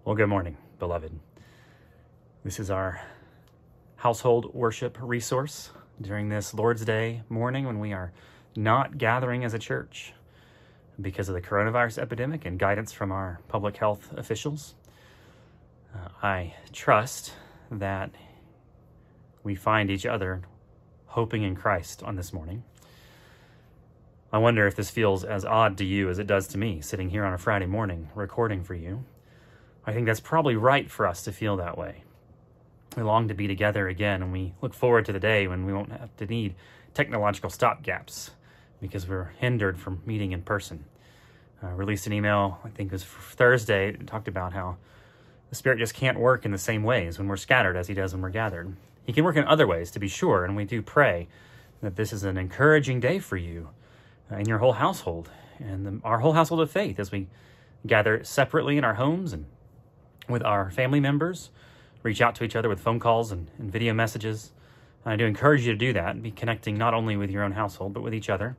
Well, good morning, beloved. This is our household worship resource during this Lord's Day morning when we are not gathering as a church because of the coronavirus epidemic and guidance from our public health officials. I trust that we find each other hoping in Christ on this morning. I wonder if this feels as odd to you as it does to me, sitting here on a Friday morning recording for you. I think that's probably right for us to feel that way. We long to be together again, and we look forward to the day when we won't have to need technological stopgaps because we're hindered from meeting in person. Released an email, I think it was Thursday, it talked about how the Spirit just can't work in the same ways when we're scattered as he does when we're gathered. He can work in other ways, to be sure, and we do pray that this is an encouraging day for you in your whole household and our whole household of faith as we gather separately in our homes and with our family members, reach out to each other with phone calls and video messages. And I do encourage you to do that and be connecting not only with your own household, but with each other.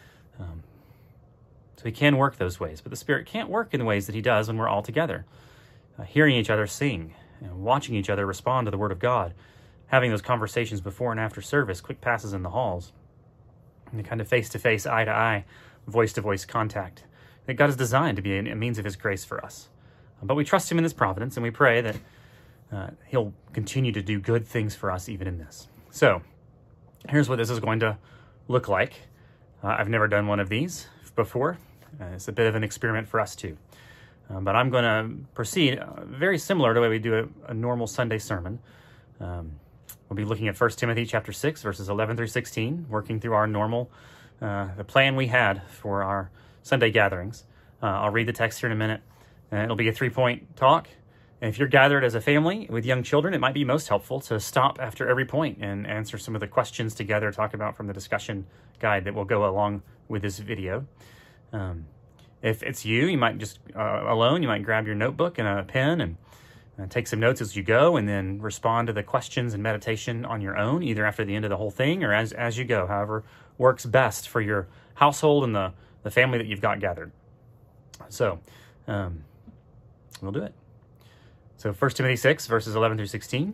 So he can work those ways, but the Spirit can't work in the ways that he does when we're all together. Hearing each other sing, watching each other respond to the Word of God, having those conversations before and after service, quick passes in the halls, and the kind of face-to-face, eye-to-eye, voice-to-voice contact that God has designed to be a means of his grace for us. But we trust him in his providence, and we pray that he'll continue to do good things for us even in this. So here's what this is going to look like. I've never done one of these before. It's a bit of an experiment for us too. But I'm going to proceed very similar to the way we do a normal Sunday sermon. We'll be looking at 1 Timothy chapter 6, verses 11 through 16, working through our normal, the plan we had for our Sunday gatherings. I'll read the text here in a minute. And it'll be a 3-point talk. And if you're gathered as a family with young children, it might be most helpful to stop after every point and answer some of the questions together, talk about from the discussion guide that will go along with this video. If it's you might just, alone, you might grab your notebook and a pen and take some notes as you go, and then respond to the questions and meditation on your own, either after the end of the whole thing or as you go, however works best for your household and the family that you've got gathered. So, we'll do it. So 1 Timothy 6, verses 11 through 16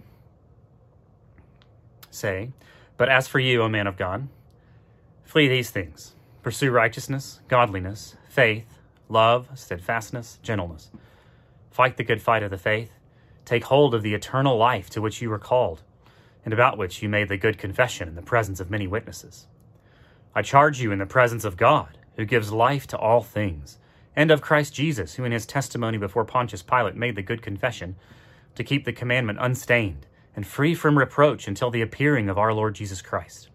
say, "But as for you, O man of God, flee these things. Pursue righteousness, godliness, faith, love, steadfastness, gentleness. Fight the good fight of the faith. Take hold of the eternal life to which you were called, and about which you made the good confession in the presence of many witnesses. I charge you in the presence of God, who gives life to all things, and of Christ Jesus, who in his testimony before Pontius Pilate made the good confession, to keep the commandment unstained and free from reproach until the appearing of our Lord Jesus Christ,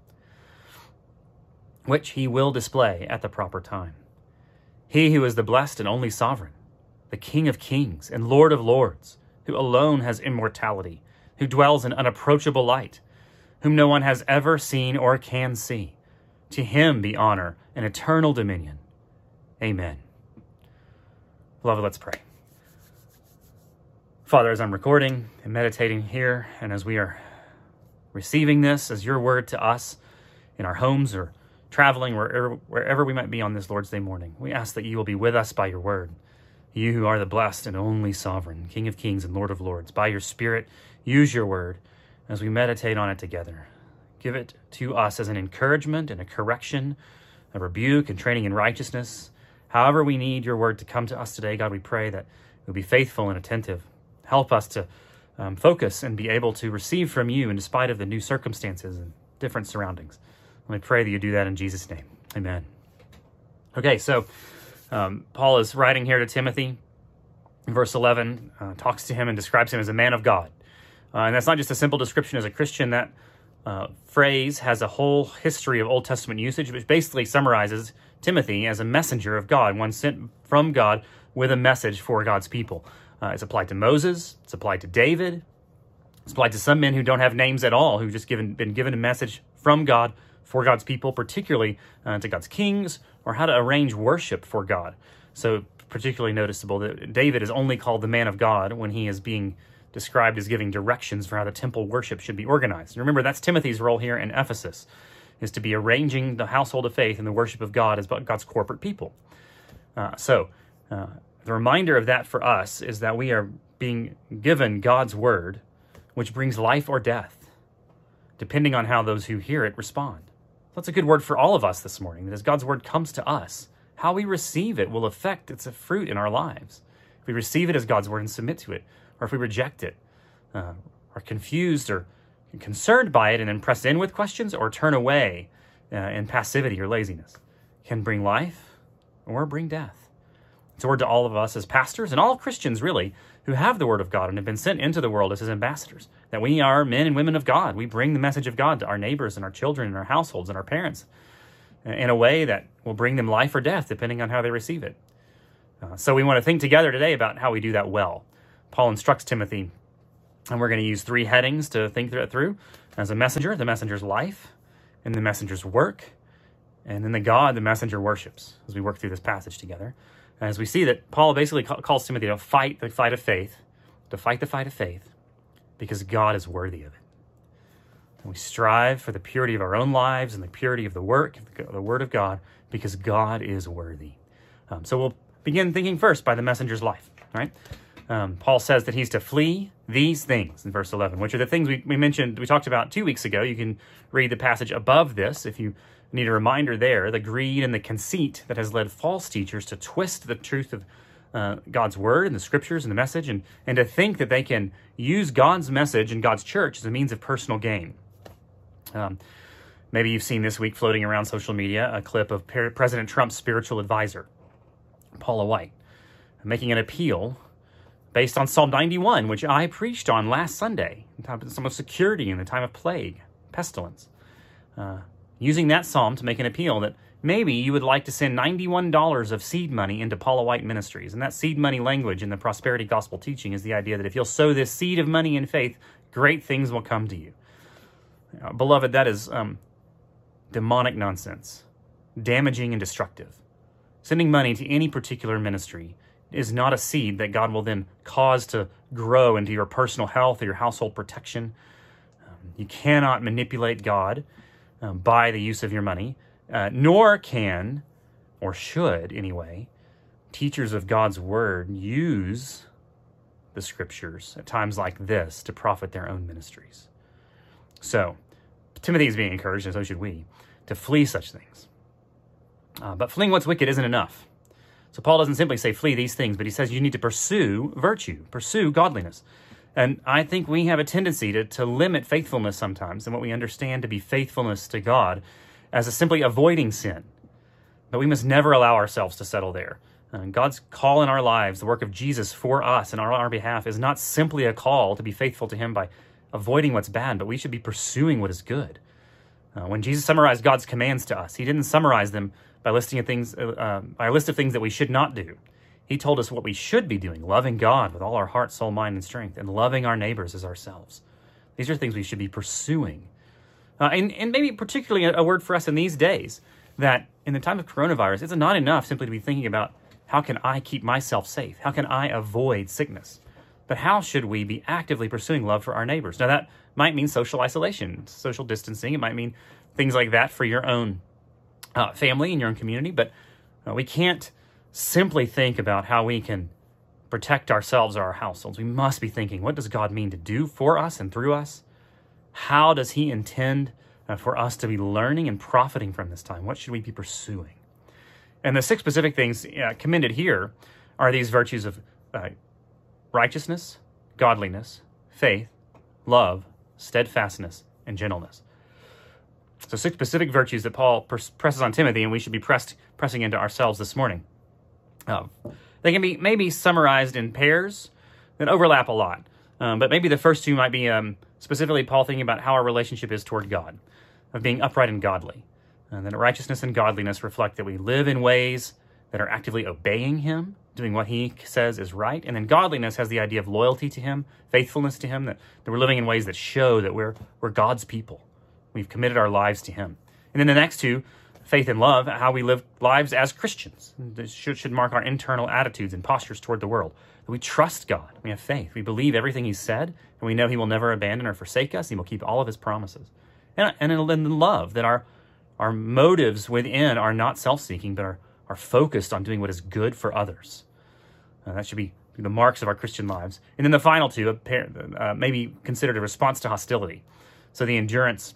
which he will display at the proper time. He who is the blessed and only sovereign, the King of kings and Lord of lords, who alone has immortality, who dwells in unapproachable light, whom no one has ever seen or can see. To him be honor and eternal dominion. Amen." Beloved, let's pray. Father, as I'm recording and meditating here, and as we are receiving this as your word to us in our homes or traveling, wherever we might be on this Lord's Day morning, we ask that you will be with us by your word. You who are the blessed and only sovereign, King of kings and Lord of lords, by your Spirit, use your word as we meditate on it together. Give it to us as an encouragement and a correction, a rebuke and training in righteousness. However we need your word to come to us today, God, we pray that we'll be faithful and attentive. Help us to focus and be able to receive from you in spite of the new circumstances and different surroundings. Let me pray that you do that in Jesus' name. Amen. Okay, so Paul is writing here to Timothy. In verse 11, talks to him and describes him as a man of God. And that's not just a simple description as a Christian. That phrase has a whole history of Old Testament usage, which basically summarizes Timothy as a messenger of God, one sent from God with a message for God's people. It's applied to Moses. It's applied to David. It's applied to some men who don't have names at all, who've just been given a message from God for God's people, particularly to God's kings, or how to arrange worship for God. So particularly noticeable that David is only called the man of God when he is being described as giving directions for how the temple worship should be organized. And remember, that's Timothy's role here in Ephesus, is to be arranging the household of faith and the worship of God as God's corporate people. The reminder of that for us is that we are being given God's word, which brings life or death, depending on how those who hear it respond. That's a good word for all of us this morning, that as God's word comes to us, how we receive it will affect its fruit in our lives. If we receive it as God's word and submit to it, or if we reject it, are confused or concerned by it and then press in with questions, or turn away in passivity or laziness, can bring life or bring death. It's a word to all of us as pastors and all Christians, really, who have the word of God and have been sent into the world as his ambassadors, that we are men and women of God. We bring the message of God to our neighbors and our children and our households and our parents in a way that will bring them life or death, depending on how they receive it. So we want to think together today about how we do that well. Paul instructs Timothy, and we're going to use 3 headings to think that through. As a messenger, the messenger's life, and the messenger's work, and then the God the messenger worships, as we work through this passage together. As we see that Paul basically calls Timothy to fight the fight of faith, because God is worthy of it. And we strive for the purity of our own lives and the purity of the work, the word of God, because God is worthy. So we'll begin thinking first by the messenger's life, right? Paul says that he's to flee these things in verse 11, which are the things we mentioned, we talked about 2 weeks ago. You can read the passage above this if you need a reminder there, the greed and the conceit that has led false teachers to twist the truth of God's word and the scriptures and the message, and to think that they can use God's message and God's church as a means of personal gain. Maybe you've seen this week floating around social media a clip of President Trump's spiritual advisor, Paula White, making an appeal based on Psalm 91, which I preached on last Sunday, in times of security in the time of plague, pestilence. Using that psalm to make an appeal that maybe you would like to send $91 of seed money into Paula White Ministries. And that seed money language in the prosperity gospel teaching is the idea that if you'll sow this seed of money in faith, great things will come to you. Beloved, that is demonic nonsense, damaging and destructive. Sending money to any particular ministry is not a seed that God will then cause to grow into your personal health or your household protection. You cannot manipulate God by the use of your money, nor can, or should anyway, teachers of God's word use the scriptures at times like this to profit their own ministries. So, Timothy is being encouraged, and so should we, to flee such things. But fleeing what's wicked isn't enough. So Paul doesn't simply say flee these things, but he says you need to pursue virtue, pursue godliness. And I think we have a tendency to limit faithfulness sometimes and what we understand to be faithfulness to God as a simply avoiding sin. But we must never allow ourselves to settle there. God's call in our lives, the work of Jesus for us and on our behalf, is not simply a call to be faithful to him by avoiding what's bad, but we should be pursuing what is good. When Jesus summarized God's commands to us, he didn't summarize them by a list of things that we should not do. He told us what we should be doing, loving God with all our heart, soul, mind, and strength, and loving our neighbors as ourselves. These are things we should be pursuing. And maybe particularly a word for us in these days, that in the time of coronavirus, it's not enough simply to be thinking about how can I keep myself safe? How can I avoid sickness? But how should we be actively pursuing love for our neighbors? Now that might mean social isolation, social distancing. It might mean things like that for your own family and your own community. But we can't simply think about how we can protect ourselves or our households. We must be thinking, what does God mean to do for us and through us? How does he intend for us to be learning and profiting from this time? What should we be pursuing? And the 6 specific things commended here are these virtues of righteousness, godliness, faith, love, steadfastness, and gentleness. So 6 specific virtues that Paul presses on Timothy, and we should be pressing into ourselves this morning. They can be maybe summarized in pairs that overlap a lot. But maybe the first 2 might be specifically Paul thinking about how our relationship is toward God, of being upright and godly. And then righteousness and godliness reflect that we live in ways that are actively obeying him, doing what he says is right. And then godliness has the idea of loyalty to him, faithfulness to him, that we're living in ways that show that we're God's people. We've committed our lives to him. And then the next 2, faith and love, how we live lives as Christians. This should mark our internal attitudes and postures toward the world. We trust God. We have faith. We believe everything he said, and we know he will never abandon or forsake us. He will keep all of his promises. And in love, that our motives within are not self-seeking, but are focused on doing what is good for others. That should be the marks of our Christian lives. And then the final two, maybe considered a response to hostility. So the endurance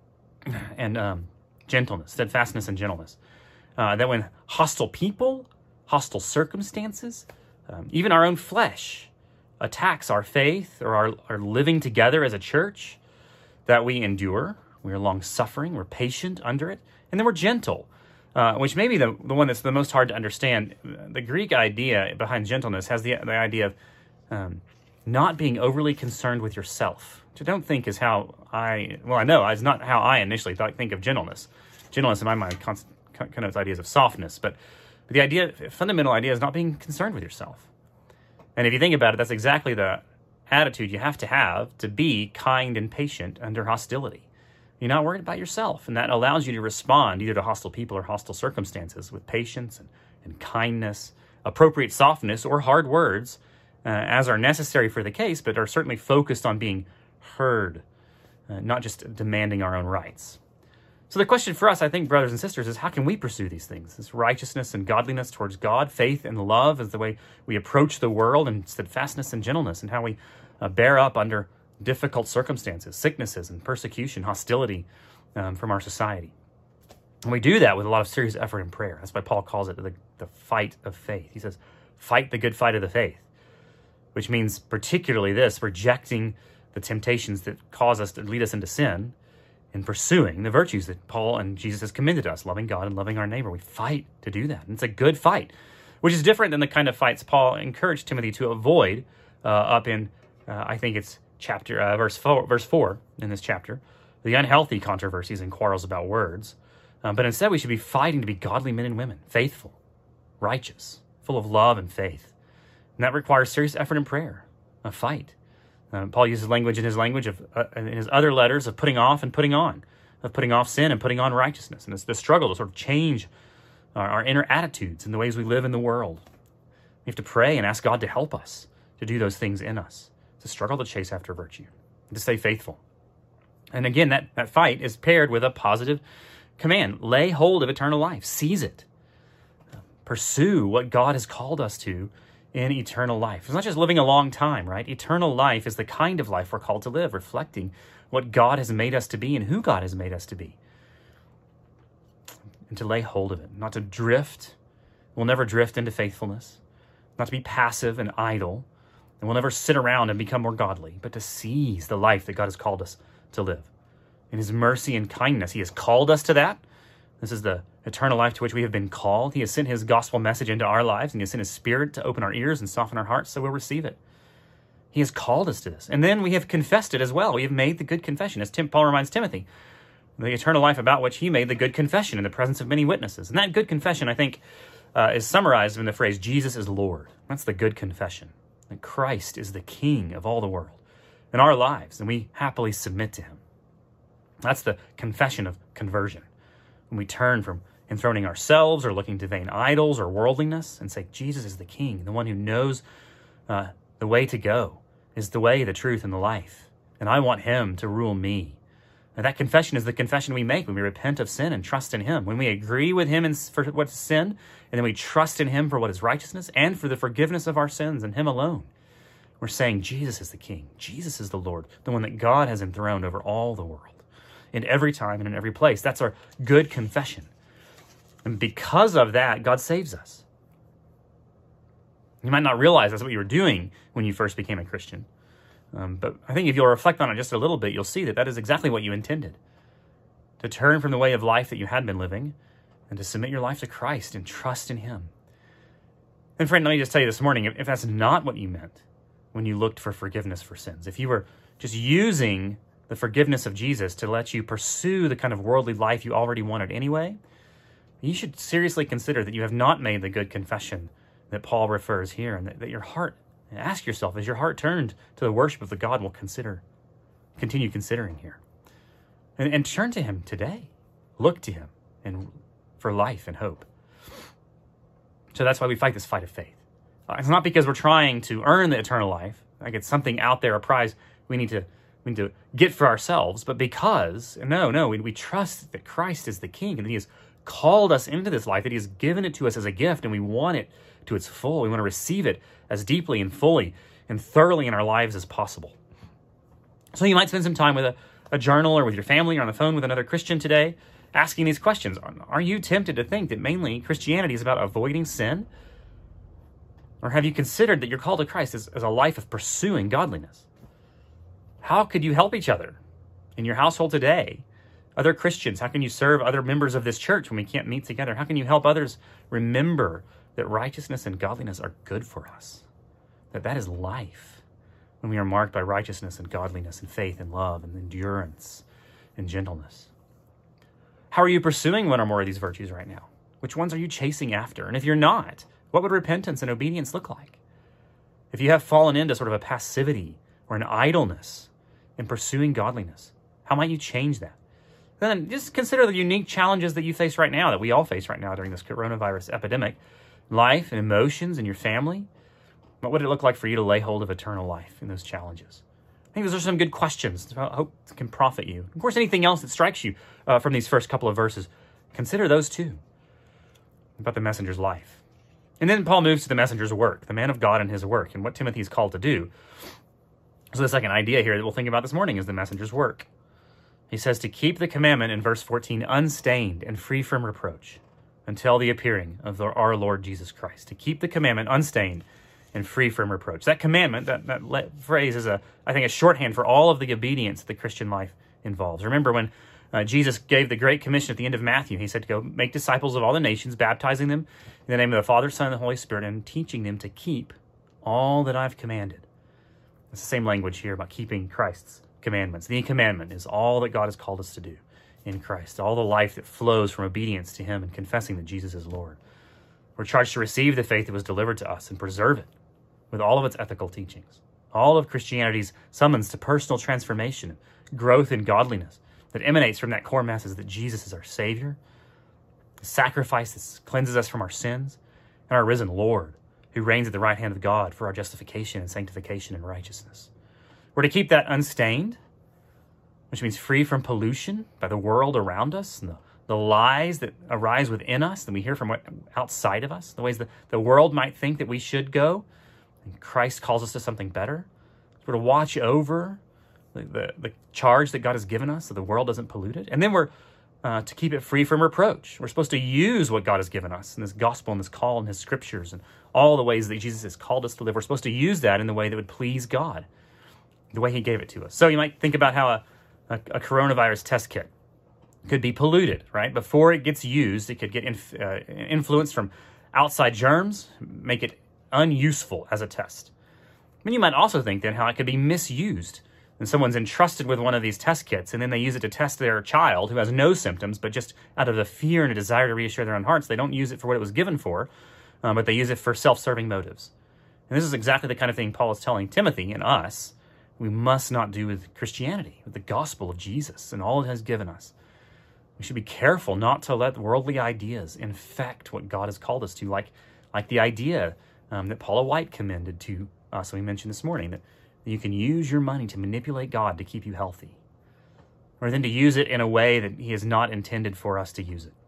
and gentleness, steadfastness and gentleness. That when hostile people, hostile circumstances, even our own flesh attacks our faith or our living together as a church, that we endure. We're long-suffering, we're patient under it, and then we're gentle, which may be the one that's the most hard to understand. The Greek idea behind gentleness has the idea of not being overly concerned with yourself, which I don't think is how I know it's not how I initially think of gentleness. Gentleness in my mind connotes ideas of softness, but the fundamental idea is not being concerned with yourself. And if you think about it, that's exactly the attitude you have to be kind and patient under hostility. You're not worried about yourself, and that allows you to respond either to hostile people or hostile circumstances with patience and kindness, appropriate softness, or hard words, as are necessary for the case, but are certainly focused on being heard, not just demanding our own rights. So the question for us, I think, brothers and sisters, is how can we pursue these things? This righteousness and godliness towards God, faith and love is the way we approach the world, and steadfastness and gentleness, and how we bear up under difficult circumstances, sicknesses and persecution, hostility from our society. And we do that with a lot of serious effort and prayer. That's why Paul calls it the fight of faith. He says, fight the good fight of the faith, which means particularly this, rejecting the temptations that cause us to lead us into sin, and pursuing the virtues that Paul and Jesus has commended us, loving God and loving our neighbor. We fight to do that. And it's a good fight, which is different than the kind of fights Paul encouraged Timothy to avoid up in, I think it's verse 4 in this chapter, the unhealthy controversies and quarrels about words. But instead, we should be fighting to be godly men and women, faithful, righteous, full of love and faith. And that requires serious effort and prayer, a fight. Paul uses language in his other letters of putting off and putting on, of putting off sin and putting on righteousness. And it's the struggle to sort of change our inner attitudes and the ways we live in the world. We have to pray and ask God to help us to do those things in us. It's a struggle to chase after virtue, to stay faithful. And again, that fight is paired with a positive command. Lay hold of eternal life. Seize it. Pursue what God has called us to in eternal life. It's not just living a long time, right? Eternal life is the kind of life we're called to live, reflecting what God has made us to be and who God has made us to be. And to lay hold of it, not to drift. We'll never drift into faithfulness, not to be passive and idle, and we'll never sit around and become more godly, but to seize the life that God has called us to live. In his mercy and kindness, he has called us to that. This is the eternal life to which we have been called. He has sent his gospel message into our lives, and he has sent his Spirit to open our ears and soften our hearts so we'll receive it. He has called us to this. And then we have confessed it as well. We have made the good confession, as Paul reminds Timothy, the eternal life about which he made the good confession in the presence of many witnesses. And that good confession, I think, is summarized in the phrase, Jesus is Lord. That's the good confession, that Christ is the King of all the world in our lives, and we happily submit to him. That's the confession of conversion. When we turn from enthroning ourselves or looking to vain idols or worldliness and say, Jesus is the King, the one who knows the way to go, is the way, the truth, and the life. And I want him to rule me. And that confession is the confession we make when we repent of sin and trust in him. When we agree with him for what is sin, and then we trust in him for what is righteousness and for the forgiveness of our sins and him alone. We're saying Jesus is the King. Jesus is the Lord, the one that God has enthroned over all the world, in every time and in every place. That's our good confession. And because of that, God saves us. You might not realize that's what you were doing when you first became a Christian. But I think if you'll reflect on it just a little bit, you'll see that is exactly what you intended. To turn from the way of life that you had been living and to submit your life to Christ and trust in him. And friend, let me just tell you this morning, if that's not what you meant when you looked for forgiveness for sins, if you were just using the forgiveness of Jesus to let you pursue the kind of worldly life you already wanted anyway, you should seriously consider that you have not made the good confession that Paul refers here, and that your heart, ask yourself, is your heart turned to the worship of the God we'll continue considering here? And turn to him today. Look to him and for life and hope. So that's why we fight this fight of faith. It's not because we're trying to earn the eternal life, like it's something out there, a prize we need to get for ourselves, but because, we trust that Christ is the King and that he has called us into this life, that he has given it to us as a gift, and we want it to its full. We want to receive it as deeply and fully and thoroughly in our lives as possible. So you might spend some time with a journal or with your family or on the phone with another Christian today, asking these questions. Are you tempted to think that mainly Christianity is about avoiding sin? Or have you considered that your call to Christ is a life of pursuing godliness? How could you help each other in your household today? Other Christians, how can you serve other members of this church when we can't meet together? How can you help others remember that righteousness and godliness are good for us? That is life when we are marked by righteousness and godliness and faith and love and endurance and gentleness. How are you pursuing one or more of these virtues right now? Which ones are you chasing after? And if you're not, what would repentance and obedience look like? If you have fallen into sort of a passivity or an idleness in pursuing godliness, how might you change that? Then just consider the unique challenges that you face right now, that we all face right now during this coronavirus epidemic. Life and emotions in your family. What would it look like for you to lay hold of eternal life in those challenges? I think those are some good questions that I hope can profit you. Of course, anything else that strikes you from these first couple of verses, consider those too, about the messenger's life. And then Paul moves to the messenger's work, the man of God and his work, and what Timothy is called to do. So the second idea here that we'll think about this morning is the messenger's work. He says to keep the commandment in verse 14 unstained and free from reproach until the appearing of our Lord Jesus Christ. To keep the commandment unstained and free from reproach. That commandment, that phrase is, I think, a shorthand for all of the obedience that the Christian life involves. Remember when Jesus gave the Great Commission at the end of Matthew, he said to go make disciples of all the nations, baptizing them in the name of the Father, Son, and the Holy Spirit, and teaching them to keep all that I've commanded. It's the same language here about keeping Christ's commandments. The commandment is all that God has called us to do in Christ, all the life that flows from obedience to him and confessing that Jesus is Lord. We're charged to receive the faith that was delivered to us and preserve it with all of its ethical teachings. All of Christianity's summons to personal transformation, growth in godliness that emanates from that core message that Jesus is our Savior, the sacrifice that cleanses us from our sins, and our risen Lord who reigns at the right hand of God for our justification and sanctification and righteousness. We're to keep that unstained, which means free from pollution by the world around us and the lies that arise within us that we hear from outside of us, the ways that the world might think that we should go, and Christ calls us to something better. We're to watch over the charge that God has given us so the world doesn't pollute it. And then we're to keep it free from reproach. We're supposed to use what God has given us in this gospel and this call and his scriptures and all the ways that Jesus has called us to live. We're supposed to use that in the way that would please God, the way he gave it to us. So you might think about how a coronavirus test kit could be polluted, right? Before it gets used, it could get influence from outside germs, make it unuseful as a test. I mean, you might also think then how it could be misused. And someone's entrusted with one of these test kits, and then they use it to test their child who has no symptoms, but just out of the fear and a desire to reassure their own hearts, they don't use it for what it was given for, but they use it for self-serving motives. And this is exactly the kind of thing Paul is telling Timothy and us we must not do with Christianity, with the gospel of Jesus and all it has given us. We should be careful not to let worldly ideas infect what God has called us to, like the idea that Paula White commended to us, we mentioned this morning, that you can use your money to manipulate God to keep you healthy, or then to use it in a way that he has not intended for us to use it.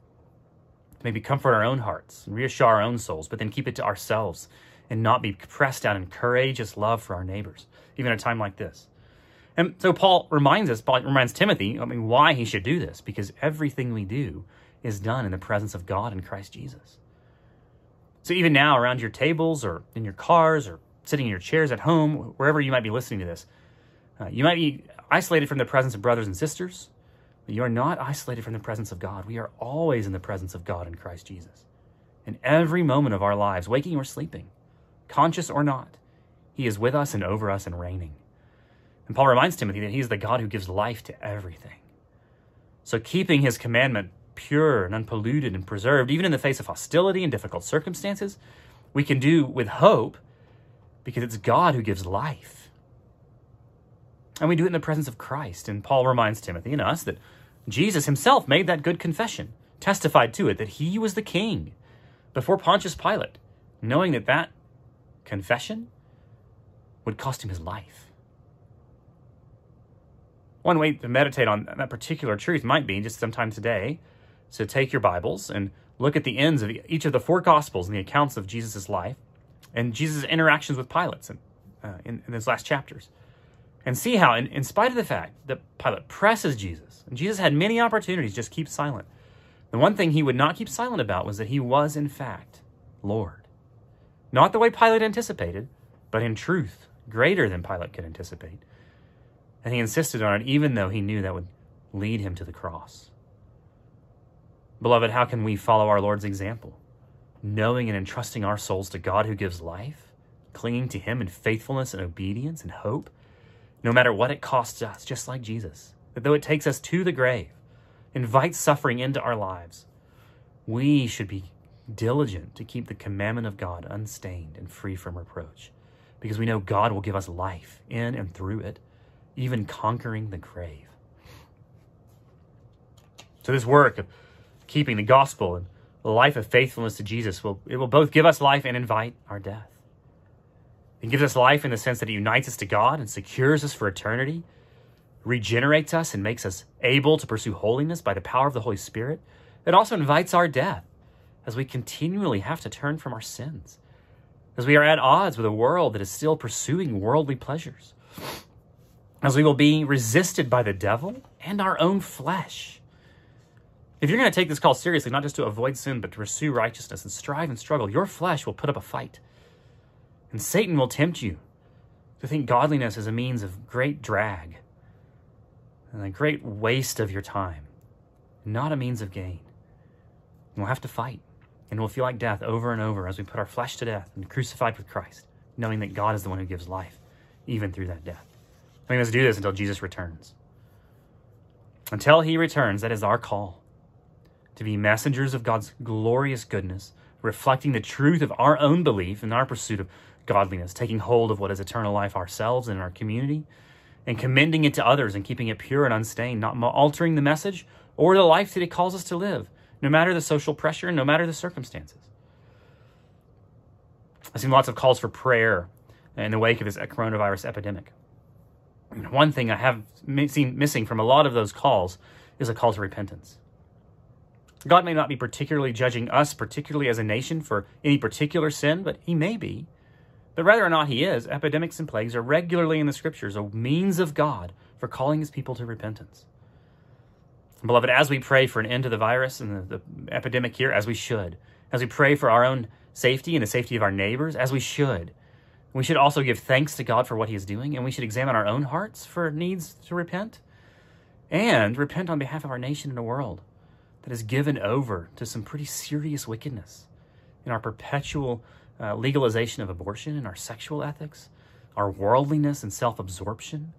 To maybe comfort our own hearts and reassure our own souls, but then keep it to ourselves and not be pressed down in courageous love for our neighbors, even at a time like this. And so Paul reminds Timothy, why he should do this, because everything we do is done in the presence of God and Christ Jesus. So even now, around your tables or in your cars or sitting in your chairs at home, wherever you might be listening to this, you might be isolated from the presence of brothers and sisters, but you are not isolated from the presence of God. We are always in the presence of God in Christ Jesus. In every moment of our lives, waking or sleeping, conscious or not, he is with us and over us and reigning. And Paul reminds Timothy that he is the God who gives life to everything. So keeping his commandment pure and unpolluted and preserved, even in the face of hostility and difficult circumstances, we can do with hope because it's God who gives life. And we do it in the presence of Christ. And Paul reminds Timothy and us that Jesus himself made that good confession, testified to it, that he was the king before Pontius Pilate, knowing that that confession would cost him his life. One way to meditate on that particular truth might be just sometime today to take your Bibles and look at the ends of each of the 4 Gospels and the accounts of Jesus' life and Jesus' interactions with Pilate in those last chapters, and see how, in spite of the fact that Pilate presses Jesus, and Jesus had many opportunities to just keep silent, the one thing he would not keep silent about was that he was, in fact, Lord. Not the way Pilate anticipated, but in truth, greater than Pilate could anticipate. And he insisted on it even though he knew that would lead him to the cross. Beloved, how can we follow our Lord's example? Knowing and entrusting our souls to God who gives life, clinging to him in faithfulness and obedience and hope, no matter what it costs us, just like Jesus, that though it takes us to the grave, invites suffering into our lives, we should be diligent to keep the commandment of God unstained and free from reproach, because we know God will give us life in and through it, even conquering the grave. So this work of keeping the gospel and the life of faithfulness to Jesus will both give us life and invite our death. It gives us life in the sense that it unites us to God and secures us for eternity, regenerates us and makes us able to pursue holiness by the power of the Holy Spirit. It also invites our death as we continually have to turn from our sins, as we are at odds with a world that is still pursuing worldly pleasures, as we will be resisted by the devil and our own flesh. If you're going to take this call seriously, not just to avoid sin, but to pursue righteousness and strive and struggle, your flesh will put up a fight. And Satan will tempt you to think godliness is a means of great drag and a great waste of your time, not a means of gain. And we'll have to fight, and we'll feel like death over and over as we put our flesh to death and crucified with Christ, knowing that God is the one who gives life, even through that death. We must do this until Jesus returns. Until he returns, that is our call, to be messengers of God's glorious goodness, reflecting the truth of our own belief in our pursuit of godliness, taking hold of what is eternal life ourselves and in our community, and commending it to others and keeping it pure and unstained, not altering the message or the life that it calls us to live, no matter the social pressure and no matter the circumstances. I've seen lots of calls for prayer in the wake of this coronavirus epidemic. And one thing I have seen missing from a lot of those calls is a call to repentance. God may not be particularly judging us, particularly as a nation, for any particular sin, but he may be. But whether or not he is, epidemics and plagues are regularly in the scriptures a means of God for calling his people to repentance. Beloved, as we pray for an end to the virus and the epidemic here, as we should, as we pray for our own safety and the safety of our neighbors, as we should also give thanks to God for what he is doing, and we should examine our own hearts for needs to repent, and repent on behalf of our nation and the world that is given over to some pretty serious wickedness in our perpetual legalization of abortion, in our sexual ethics, our worldliness and self-absorption.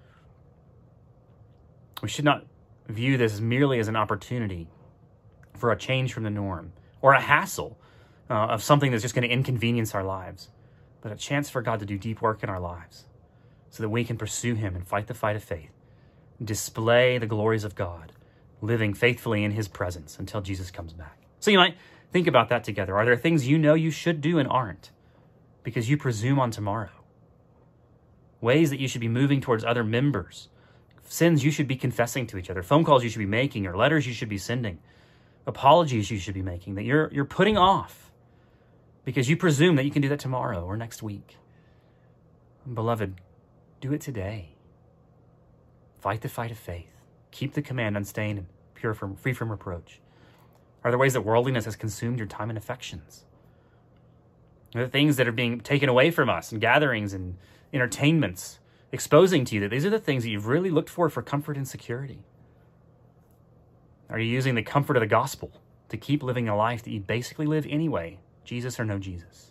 We should not view this merely as an opportunity for a change from the norm or a hassle of something that's just going to inconvenience our lives, but a chance for God to do deep work in our lives so that we can pursue him and fight the fight of faith, display the glories of God, living faithfully in his presence until Jesus comes back. So you might think about that together. Are there things you know you should do and aren't because you presume on tomorrow? Ways that you should be moving towards other members, sins you should be confessing to each other, phone calls you should be making, or letters you should be sending, apologies you should be making that you're putting off because you presume that you can do that tomorrow or next week. Beloved, do it today. Fight the fight of faith. Keep the command unstained and pure, free from reproach. Are there ways that worldliness has consumed your time and affections? Are there things that are being taken away from us in gatherings and entertainments, exposing to you that these are the things that you've really looked for comfort and security? Are you using the comfort of the gospel to keep living a life that you basically live anyway, Jesus or no Jesus?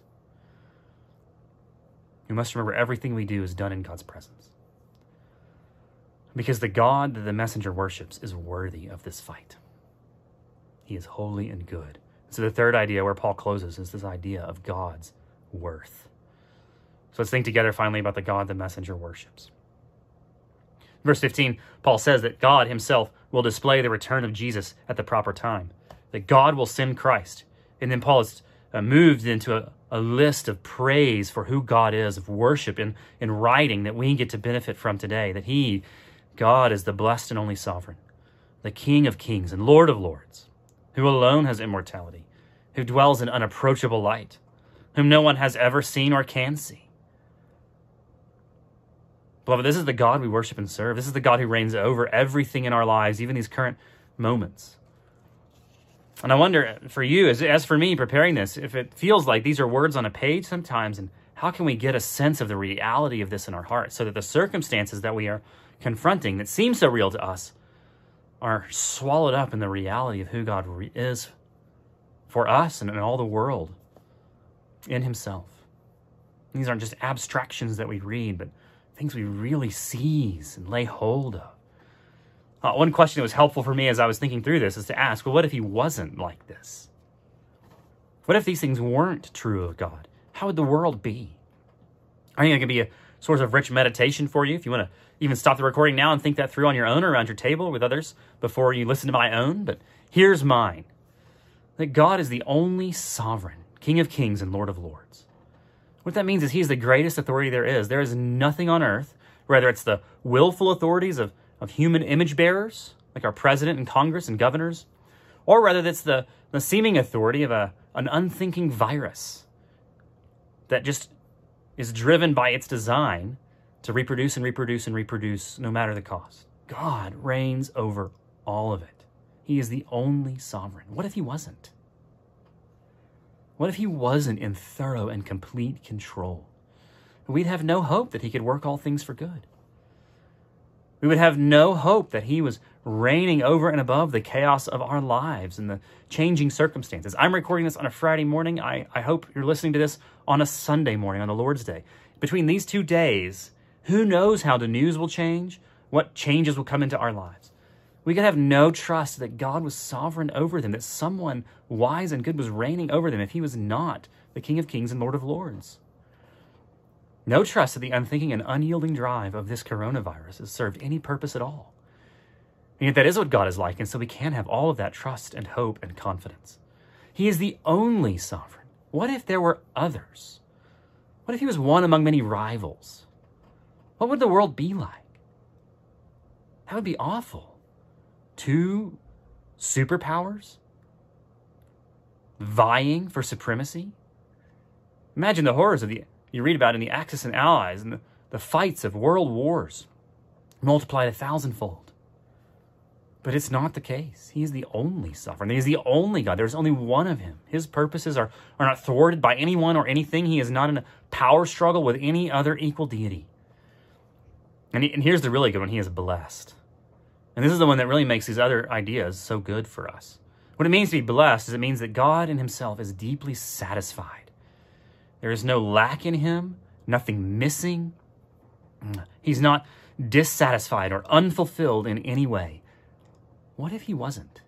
We must remember everything we do is done in God's presence, because the God that the messenger worships is worthy of this fight. He is holy and good. So the third idea where Paul closes is this idea of God's worth. So let's think together finally about the God the messenger worships. Verse 15, Paul says that God himself will display the return of Jesus at the proper time, that God will send Christ. And then Paul is moved into a list of praise for who God is, of worship in writing that we get to benefit from today, that God is the blessed and only sovereign, the King of kings and Lord of lords, who alone has immortality, who dwells in unapproachable light, whom no one has ever seen or can see. Beloved, this is the God we worship and serve. This is the God who reigns over everything in our lives, even these current moments. And I wonder, for you, as for me preparing this, if it feels like these are words on a page sometimes, and how can we get a sense of the reality of this in our hearts so that the circumstances that we are confronting that seem so real to us are swallowed up in the reality of who God is for us and in all the world in himself. These aren't just abstractions that we read, but things we really seize and lay hold of. One question that was helpful for me as I was thinking through this is to ask, well, what if he wasn't like this? What if these things weren't true of God? How would the world be? I think it can be a source of rich meditation for you. If you want to even stop the recording now and think that through on your own or around your table with others before you listen to my own. But here's mine. That God is the only sovereign, King of kings and Lord of lords. What that means is he is the greatest authority there is. There is nothing on earth, whether it's the willful authorities of human image bearers, like our president and Congress and governors, or whether that's the seeming authority of an unthinking virus that just is driven by its design to reproduce and reproduce and reproduce no matter the cost. God reigns over all of it. He is the only sovereign. What if he wasn't? What if he wasn't in thorough and complete control? We'd have no hope that he could work all things for good. We would have no hope that he was reigning over and above the chaos of our lives and the changing circumstances. I'm recording this on a Friday morning. I hope you're listening to this on a Sunday morning, on the Lord's Day. Between these 2 days, who knows how the news will change, what changes will come into our lives. We could have no trust that God was sovereign over them, that someone wise and good was reigning over them if he was not the King of kings and Lord of lords. No trust that the unthinking and unyielding drive of this coronavirus has served any purpose at all. And yet that is what God is like, and so we can have all of that trust and hope and confidence. He is the only sovereign. What if there were others? What if he was one among many rivals? What would the world be like? That would be awful. 2 superpowers vying for supremacy. Imagine the horrors of you read about in the Axis and Allies and the fights of world wars multiplied 1,000-fold. But it's not the case. He is the only sovereign. He is the only God. There's only one of him. His purposes are not thwarted by anyone or anything. He is not in a power struggle with any other equal deity. And here's the really good one. He is blessed. And this is the one that really makes these other ideas so good for us. What it means to be blessed is it means that God in himself is deeply satisfied. There is no lack in him, nothing missing. He's not dissatisfied or unfulfilled in any way. What if he wasn't?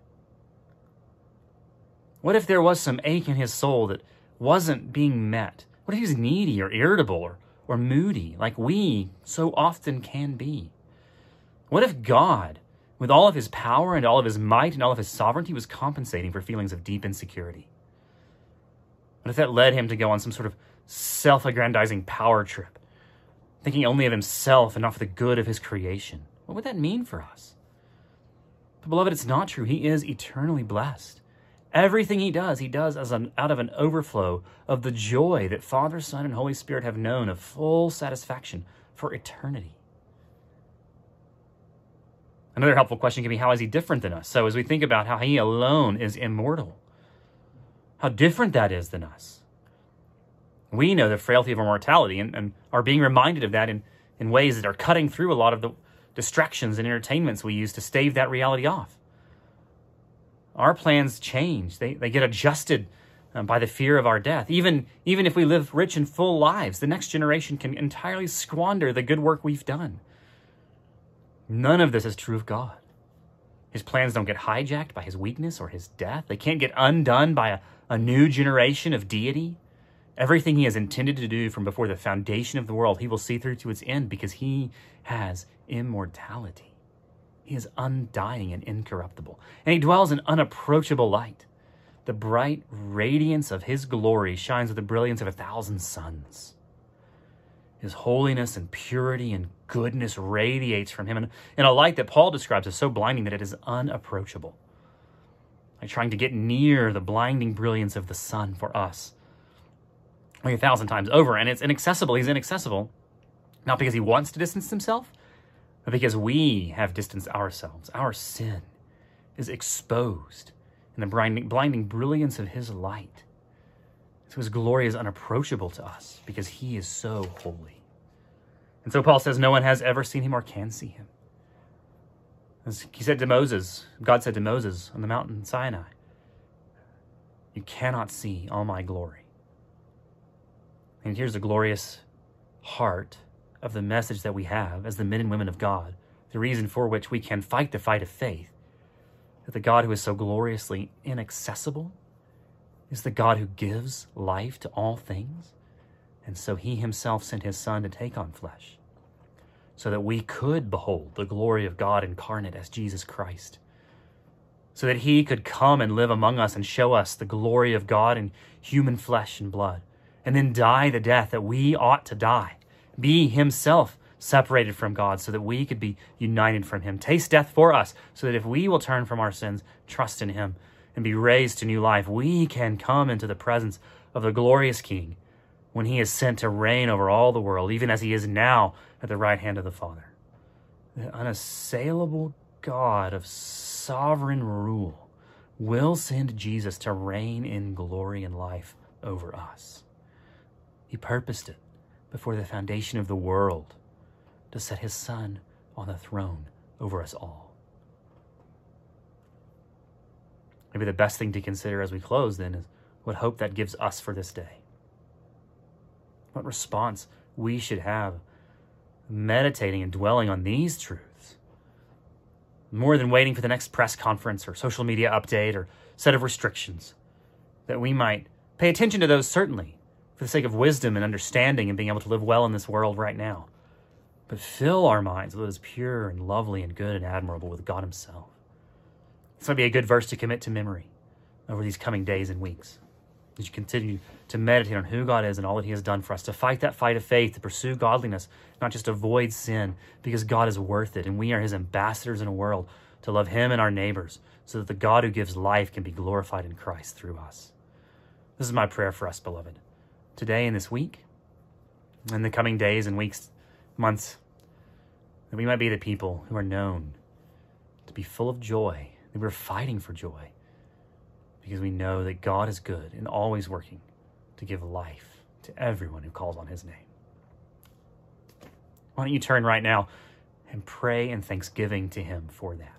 What if there was some ache in his soul that wasn't being met? What if he was needy or irritable or moody, like we so often can be? What if God, with all of his power and all of his might and all of his sovereignty, was compensating for feelings of deep insecurity? What if that led him to go on some sort of self-aggrandizing power trip, thinking only of himself and not for the good of his creation? What would that mean for us? But beloved, it's not true. He is eternally blessed. Everything he does out of an overflow of the joy that Father, Son, and Holy Spirit have known of full satisfaction for eternity. Another helpful question can be, how is he different than us? So as we think about how he alone is immortal, how different that is than us. We know the frailty of our mortality and are being reminded of that in ways that are cutting through a lot of the distractions and entertainments we use to stave that reality off. Our plans change. They get adjusted by the fear of our death. Even if we live rich and full lives, the next generation can entirely squander the good work we've done. None of this is true of God. His plans don't get hijacked by his weakness or his death. They can't get undone by a new generation of deity. Everything he has intended to do from before the foundation of the world, he will see through to its end because he has immortality. He is undying and incorruptible. And he dwells in unapproachable light. The bright radiance of his glory shines with the brilliance of 1,000 suns. His holiness and purity and goodness radiates from him in a light that Paul describes as so blinding that it is unapproachable. like trying to get near the blinding brilliance of the sun for us, like 1,000 times over. And it's inaccessible. He's inaccessible, not because he wants to distance himself, but because we have distanced ourselves. Our sin is exposed in the blinding brilliance of his light. So his glory is unapproachable to us because he is so holy. And so Paul says, no one has ever seen him or can see him. As he said to Moses, God said to Moses on the mountain Sinai, you cannot see all my glory. And here's the glorious heart of the message that we have as the men and women of God, the reason for which we can fight the fight of faith, that the God who is so gloriously inaccessible is the God who gives life to all things. And so he himself sent his Son to take on flesh so that we could behold the glory of God incarnate as Jesus Christ, so that he could come and live among us and show us the glory of God in human flesh and blood, and then die the death that we ought to die, be himself separated from God so that we could be united from him, taste death for us so that if we will turn from our sins, trust in him, and be raised to new life, we can come into the presence of the glorious King when he is sent to reign over all the world, even as he is now at the right hand of the Father. The unassailable God of sovereign rule will send Jesus to reign in glory and life over us. He purposed it before the foundation of the world to set his Son on the throne over us all. Maybe the best thing to consider as we close then is what hope that gives us for this day. What response we should have meditating and dwelling on these truths, more than waiting for the next press conference or social media update or set of restrictions, that we might pay attention to those certainly for the sake of wisdom and understanding and being able to live well in this world right now, but fill our minds with what is pure and lovely and good and admirable with God himself. This might be a good verse to commit to memory over these coming days and weeks, as you continue to meditate on who God is and all that he has done for us, to fight that fight of faith, to pursue godliness, not just avoid sin, because God is worth it, and we are his ambassadors in a world to love him and our neighbors, so that the God who gives life can be glorified in Christ through us. This is my prayer for us, beloved, today and this week, and the coming days and weeks, months, that we might be the people who are known to be full of joy, that we're fighting for joy, because we know that God is good and always working to give life to everyone who calls on his name. Why don't you turn right now and pray in thanksgiving to him for that?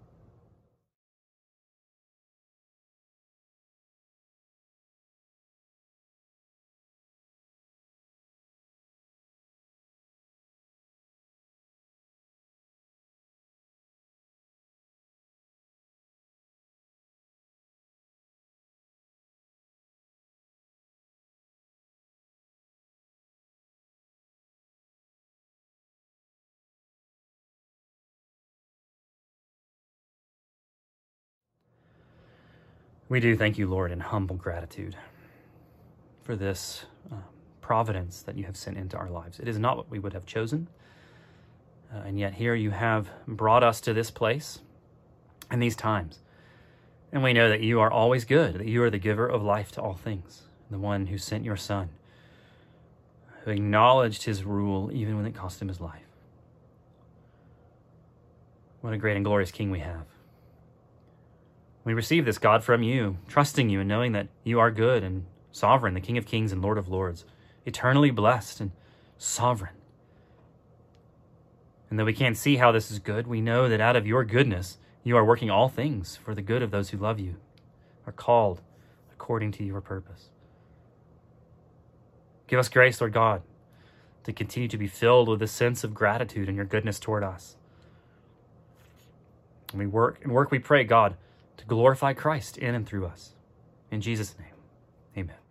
We do thank you, Lord, in humble gratitude for this providence that you have sent into our lives. It is not what we would have chosen, and yet here you have brought us to this place in these times. And we know that you are always good, that you are the giver of life to all things, the one who sent your Son, who acknowledged his rule even when it cost him his life. What a great and glorious King we have. We receive this, God, from you, trusting you and knowing that you are good and sovereign, the King of kings and Lord of lords, eternally blessed and sovereign. And though we can't see how this is good, we know that out of your goodness, you are working all things for the good of those who love you, are called according to your purpose. Give us grace, Lord God, to continue to be filled with a sense of gratitude and your goodness toward us. And we work, we pray, God, to glorify Christ in and through us. In Jesus' name, amen.